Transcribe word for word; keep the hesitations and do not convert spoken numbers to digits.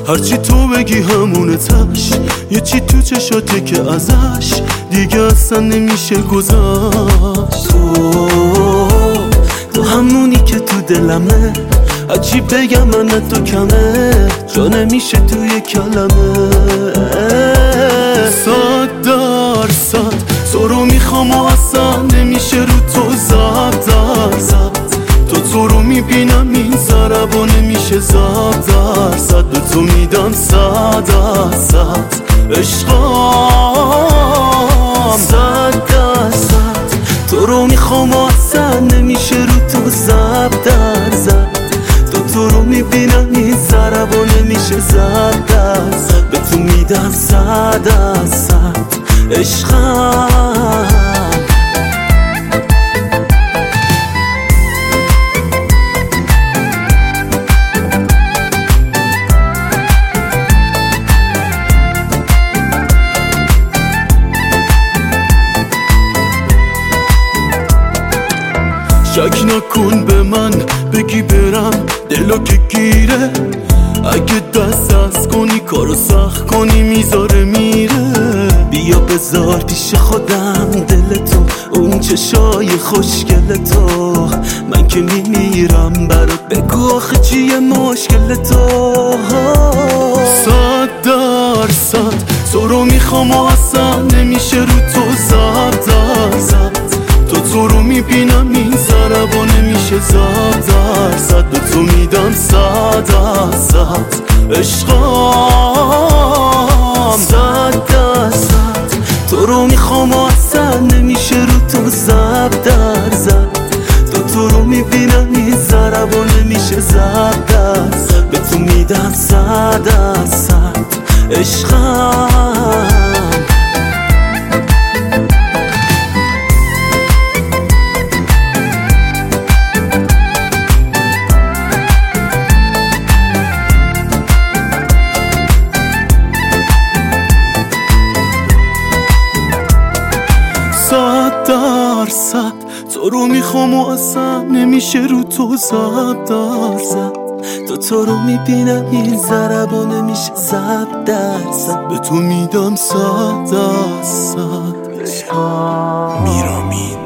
هرچی تو بگی همونه تش، یه چی تو چشاته که ازش دیگه اصلا نمیشه گذشت. تو تو همونی که تو دلمه، هرچی بگم من تو کمه، جا نمیشه توی کلمه. صد درصد تو رو میخوام و اصلا نمیشه رو تو زب درصد. تو تو رو میبینم این ضرب و نمیشه زب درصد. به تو میدم صد درصد عشقام، صد درصد تو رو میخوام و اصلا نمیشه رو تو زب درصد. تو تو رو میبینم این ضرب و نمیشه زب درصد. به تو میدم صد درصد عشقم. شک نکن به من، بگی برم دلو که گیره. اگه دست دست کنی کارو سخت کنی میذاره میره. بیا بذار پیش خودم دل تو، اون چشای خوشگل تو. من که میمیرم برات، بگو آخه چیه مشکل تو. صد درصد تو رو میخوام و اصلا نمیشه رو تو زب درصد. تو تو رو میبینم این ضرب و نمیشه زب درصد. به تو میدم صد درصد عشقام، صد درصد تو رو میخوام و اصلا نمیشه رو تو زب درصد. تو تو رو میبینم این ضرب و نمیشه زب درصد. به تو میدم صد درصد عشقام. صد درصد تو رو میخوام و اصلا نمیشه رو تو زب درصد. تو تو رو میبینم این ضرب و نمیشه زب درصد. به تو میدم صد درصد. میرامید